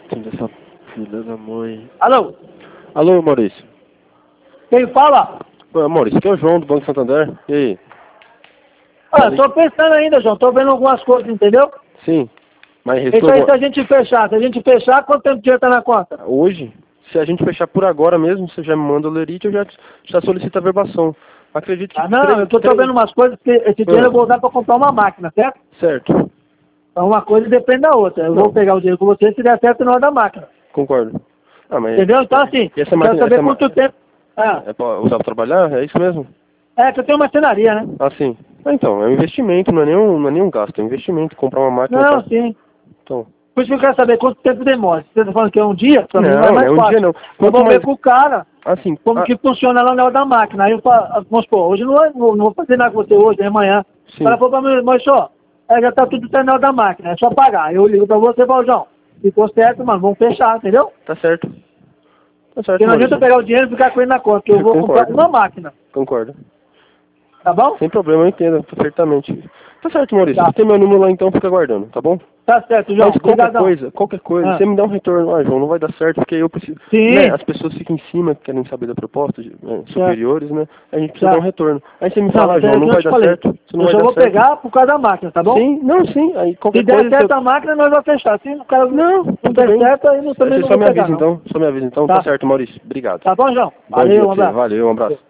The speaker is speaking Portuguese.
Essa filha da mãe. Alô? Alô, Maurício. Quem fala? Maurício, aqui é o João do Banco Santander. E aí? Ah, tô pensando ainda, João. Tô vendo algumas coisas, entendeu? Sim. Mas Isso aí se a gente fechar. Se a gente fechar, quanto tempo de dinheiro tá na conta? Hoje, se a gente fechar por agora mesmo, você já me manda o lerite, eu já solicito a verbação. Acredito que... Ah, não, eu tô vendo umas coisas que esse dinheiro eu vou usar pra comprar uma máquina, certo? Certo. Então uma coisa depende da outra. Eu vou pegar o dinheiro com você se der certo na hora da máquina. Concordo. Ah, mas... Entendeu? Então assim, E essa eu quero máquina, saber quanto tempo... Ah, é pra usar pra trabalhar? É isso mesmo? é que eu tenho uma cenaria, né? Ah, sim. Ah, então, é um investimento, não é nenhum gasto, é um investimento. Comprar uma máquina... Não, sim. Então... Por isso que eu quero saber quanto tempo demora. Se você tá falando que é um dia, pra mim Não, não é mais não é um fácil. dia não. Eu vou ver com o cara Assim, como que funciona lá na hora da máquina. Aí eu falo, vamos supor, hoje não vou fazer nada com você hoje, é amanhã. sim. O cara falou pra mim, mas só, já tá tudo certo na hora da máquina, é só pagar. Aí eu ligo pra você e falo, João, ficou certo, mano, vamos fechar, entendeu? Tá certo. Tá certo, Porque não adianta eu pegar o dinheiro e ficar com ele na conta, que eu vou comprar uma máquina. Concordo. Tá bom? Sem problema, eu entendo perfeitamente. Tá certo, Maurício. Tá. Você tem meu número lá, então fica aguardando, tá bom? Tá certo, João. Mas qualquer coisa, você me dá um retorno. Ah, João, não vai dar certo, porque eu preciso... Sim. Né, as pessoas ficam em cima, querem saber da proposta, superiores, né? A gente precisa dar um retorno. Aí você me fala, João, não vai dar certo. Eu só vou pegar por causa da máquina, tá bom? Sim, não, sim. Aí qualquer se der coisa... certo a máquina, nós vamos fechar. Se o cara não der certo, aí também não Você vou pegar, não. só me avisa então. Tá certo, Maurício. Obrigado. Tá bom, João? Bom dia Valeu, um pra você. abraço. Valeu, um abraço.